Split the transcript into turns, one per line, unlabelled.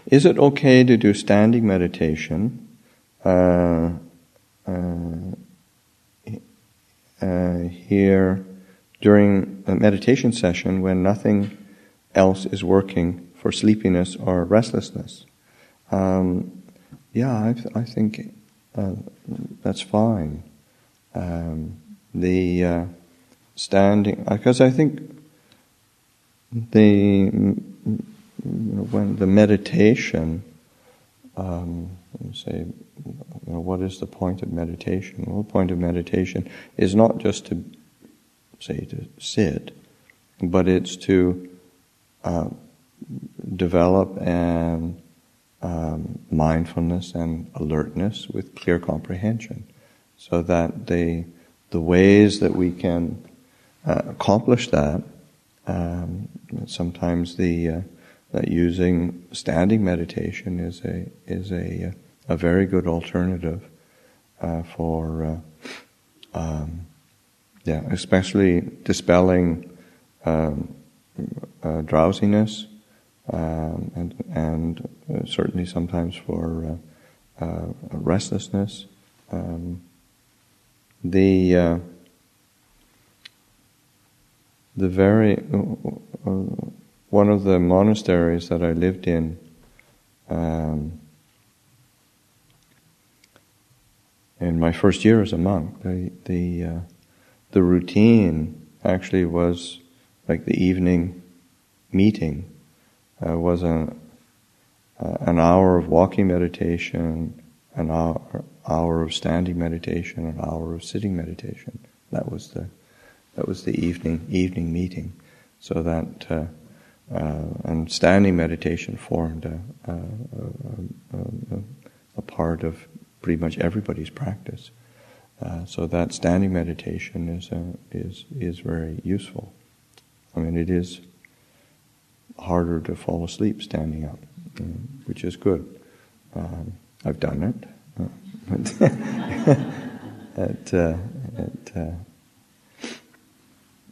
Is it okay to do standing meditation here during a meditation session when nothing else is working for sleepiness or restlessness? I think that's fine. The standing, because I think when the meditation, say, what is the point of meditation? Well, the point of meditation is not just to sit, but it's to develop and mindfulness and alertness with clear comprehension, so that the ways that we can accomplish that, sometimes that using standing meditation is a very good alternative for especially dispelling drowsiness, and certainly sometimes for restlessness. One of the monasteries that I lived in, in my first year as a monk, the routine actually was like the evening meeting was an hour of walking meditation, an hour of standing meditation, an hour of sitting meditation. That was the evening meeting. So that and standing meditation formed a part of pretty much everybody's practice. So that standing meditation is very useful. I mean, it is harder to fall asleep standing up, which is good. I've done it.